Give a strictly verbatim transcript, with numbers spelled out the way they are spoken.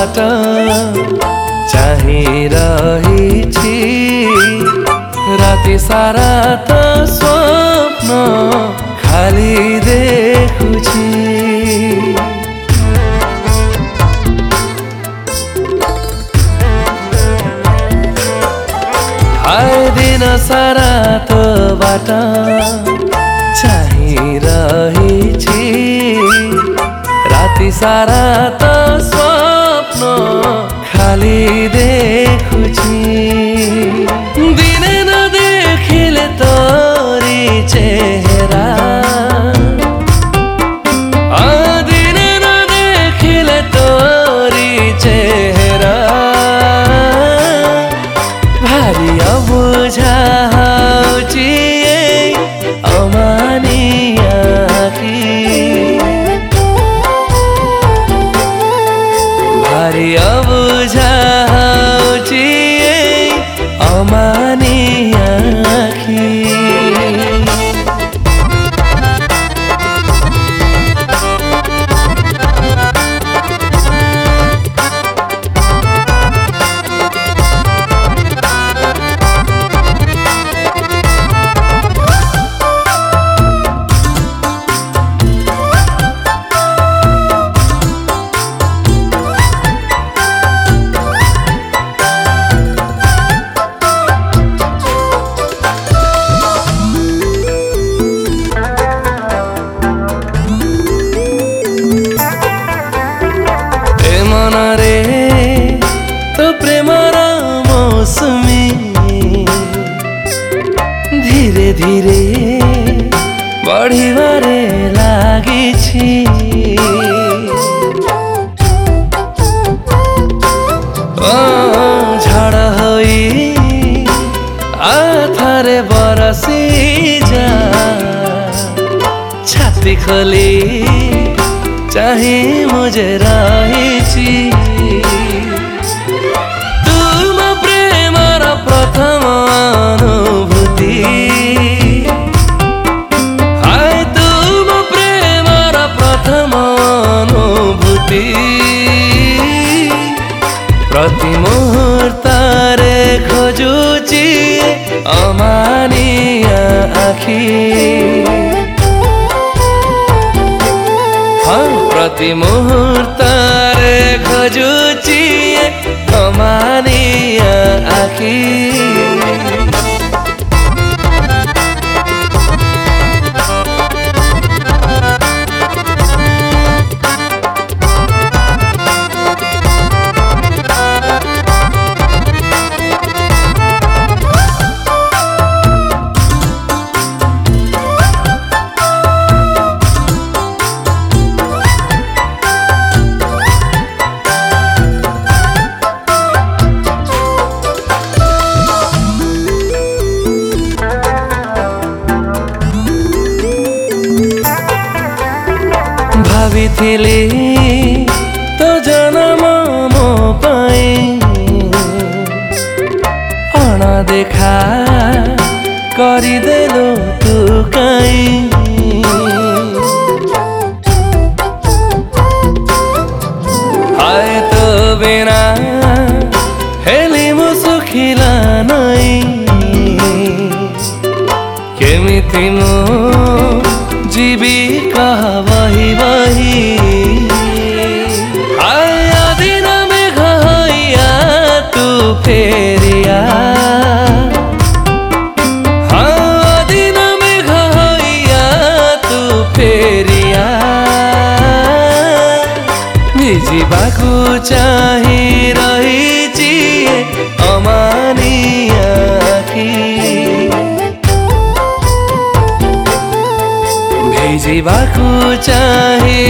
बाट चाहिरहिछि राति सारा त स्वप्न खाली देखुछि। हाय दिन सारा त बाट चाहिरहिछि राति सारा त स्वप्न खाली देखुछि। दिने नदेखिले तोरी चेहरा दिने नदेखिले तोरी चेहरा भारी अबुझाउँछि अमानिया आँखी भारी अबुझाउँछि अमानिया आँखी। मनरे तो प्रेमर मौसमी धीरे धीरे बढ़िबारे लागिछि। झड़ होई आथारे बरसी जा छाती खोली चाहे मुझे रहिछि। तुम प्रेमर प्रथम अनुभूति हाय तुम प्रेमर प्रथम अनुभूति प्रति मुहूर्त्तरे खोजुछि अमानिया आँखी। प्रति मुहूर्त्तरे खोजुछि अमानिया आँखी। भाविथिली तो जन्म मो पाई अणदेखा गरिदेलो तू काई। हाय तो बिना हेली मु सुखिला नै केमिति मु जीवी कह वही वही। आया दिन में घया तू फेरिया हाँ दिन में घया तू फेरिया भिजिबाकु चाहि रहिछि अमानिया आँखी। भिजिबाकु चाहि